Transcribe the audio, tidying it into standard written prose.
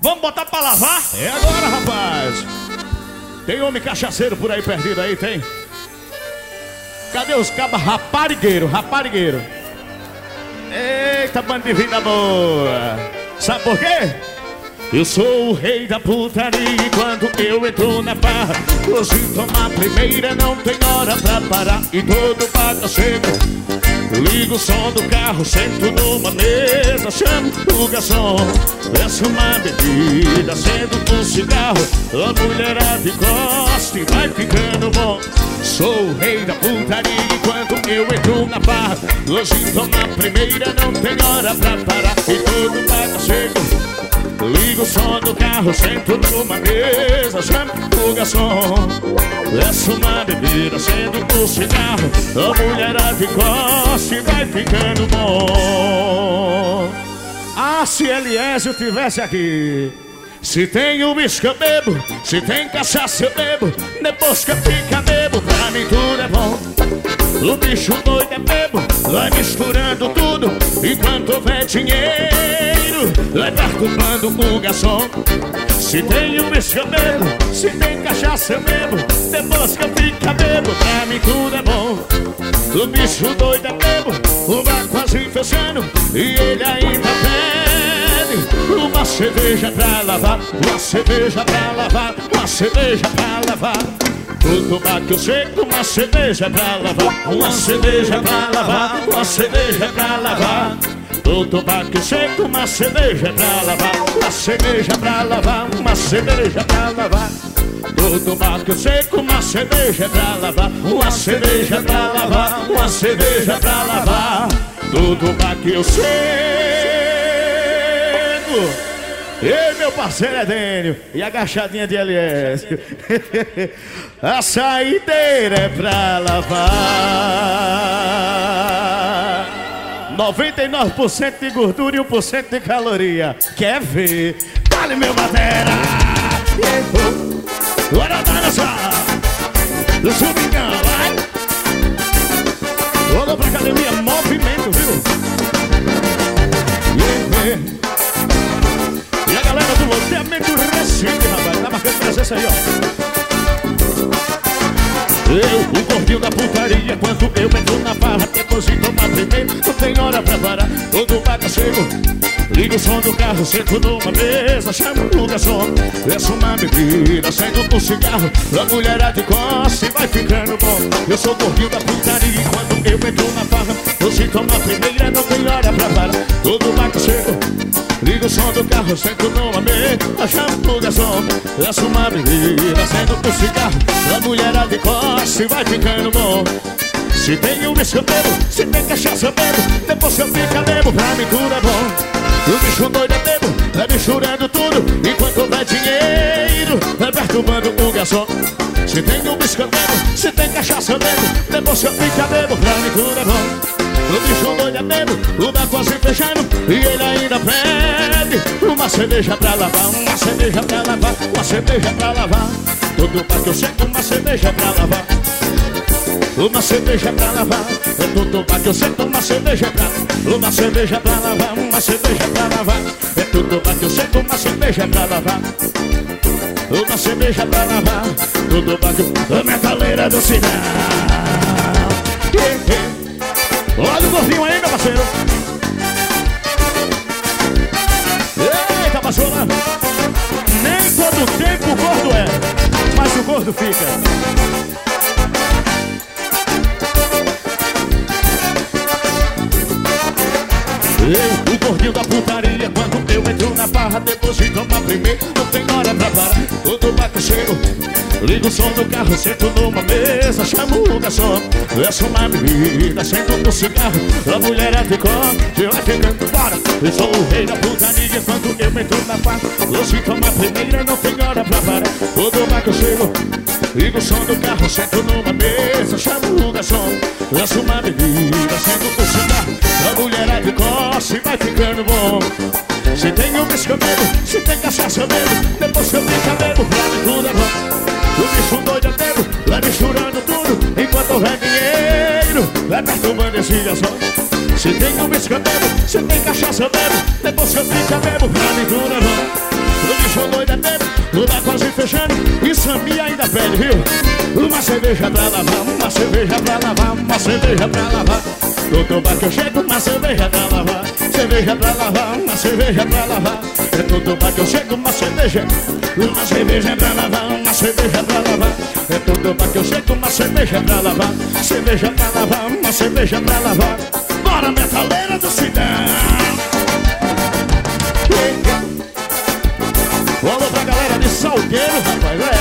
Vamos botar pra lavar? É agora, rapaz. Tem homem cachaceiro por aí perdido aí, tem? Cadê os cabas raparigueiro, raparigueiro? Eita, bando de vida boa. Sabe por quê? Eu sou o rei da putaria e quando eu entro na barra, hoje toma a primeira, não tem hora pra parar. E todo bagaceiro, ligo o som do carro, sento numa mesa, chamo o garçom, peço uma bebida, acendo um cigarro, a mulherada encosta e vai ficando bom. Sou o rei da putaria e quando eu entro na barra, hoje toma a primeira, não tem hora pra parar. E todo bagaceiro, ligo o som do carro, sento numa mesa, chamo o garçom, peço uma bebida, acendo um cigarro, a mulherada encosta e vai ficando bom. Ah, se Eliésio tivesse aqui. Se tem uísque eu bebo, se tem cachaça eu bebo, depois que eu fica bebo, pra mim tudo é bom. O bicho doido é bebo, vai misturando tudo, enquanto houver dinheiro, vai perturbando o garçom. Se tem uísque eu bebo, se tem cachaça eu bebo, depois que eu fica bebo, pra mim tudo é bom. O bicho doido é bebo, o bar quase fechando, e ele ainda pede uma cerveja pra lavar, uma cerveja pra lavar, uma cerveja pra lavar. Tudo bate o seco, uma cerveja pra lavar, uma cerveja pra lavar, uma cerveja pra lavar. Tudo bate o seco, uma cerveja pra lavar, uma cerveja pra lavar, uma cerveja pra lavar. Tudo bate o seco, uma cerveja pra lavar, uma cerveja pra lavar, uma cerveja pra lavar. Tudo bate o seco. Ei, meu parceiro Edênio, e a agachadinha de LS. A saideira é pra lavar. 99% de gordura e 1% de caloria. Quer ver? Dale, meu batera. Bora dançar. Do subingão, vai. Vamos pra academia, movimento, viu? E a galera do loteamento Recife, rapaz, tá marcando presença aí, ó. Eu, o gordinho da putaria, quando eu entro na farra, deposito uma primeira, não tem hora pra parar. Todo bagaceiro, ligo o som do carro, sento numa mesa, chamo o garçom, peço uma bebida, acendo um cigarro, a mulherada encosta e vai ficando bom. Eu sou o gordinho da putaria e quando eu entro na farra, você toma a primeira, não tem hora pra parar. Todo bagaceiro, ligo o som do carro, sento numa mesa, chamo o garçom, peço uma bebida, acendo um cigarro, a mulherada encosta e vai ficando bom. Se tem uísque eu bebo, se tem cachaça eu bebo, depois que eu fica bebo, pra mim tudo é bom. O bicho doido é bebo, vai misturando tudo, enquanto houver dinheiro, vai perturbando o garçom. Se tem uísque eu bebo, se tem cachaça eu bebo, depois que eu fica bebo, pra mim tudo é bom. O bicho doido é bebo, o bar quase fechando, e ele ainda pede uma cerveja pra lavar, uma cerveja pra lavar, uma cerveja pra lavar. Todo bar que eu sento, uma cerveja pra lavar, uma cerveja pra lavar. É tudo bar que eu sento, uma cerveja pra lavar, uma cerveja pra lavar, uma cerveja pra lavar. É tudo bar que eu sento, uma cerveja pra lavar, uma cerveja pra lavar. Tudo bar que eu... A metaleira do sinal. Olha o gordinho aí, meu parceiro. Eita, pastora. Nem todo tempo o gordo é, mas o gordo fica. Eu, o gordinho da putaria, quando eu entro na barra, deposito uma primeira, não tem hora pra parar. Todo bagaceiro, ligo o som do carro, sento numa mesa, chamo o garçom, peço uma bebida, acendo um cigarro, a mulherada encosta e vai ficando fora. Eu sou o rei da putaria, quando eu entro na barra, você toma a primeira, não tem hora pra parar. Todo bagaceiro, ligo o som do carro, sento numa mesa, chamo o garçom, peço uma bebida, acendo um cigarro, a mulherada encosta e vai ficando bom. Se tem uísque eu bebo, se tem cachaça eu bebo, depois que eu fica bebo, pra mim tudo é bom. O bicho doido é bebo, vai misturando tudo, enquanto houver dinheiro, vai perturbando esse garçom. Se tem uísque eu bebo, se tem cachaça eu bebo, depois que eu fica bebo, pra mim tudo é bom. O O bar quase fechando e Sami ainda pede, viu? Uma cerveja pra lavar, uma cerveja pra lavar, uma cerveja pra lavar. Todo bar que eu chego, uma cerveja pra lavar, cerveja pra lavar, uma cerveja pra lavar. É todo bar que eu chego, uma cerveja pra lavar, uma cerveja pra lavar. É todo bar que eu chego, uma cerveja pra lavar, cerveja pra lavar, uma cerveja pra lavar. Bora, metaleira do Cidão! Alô pra galera de Salgueiro, rapaz,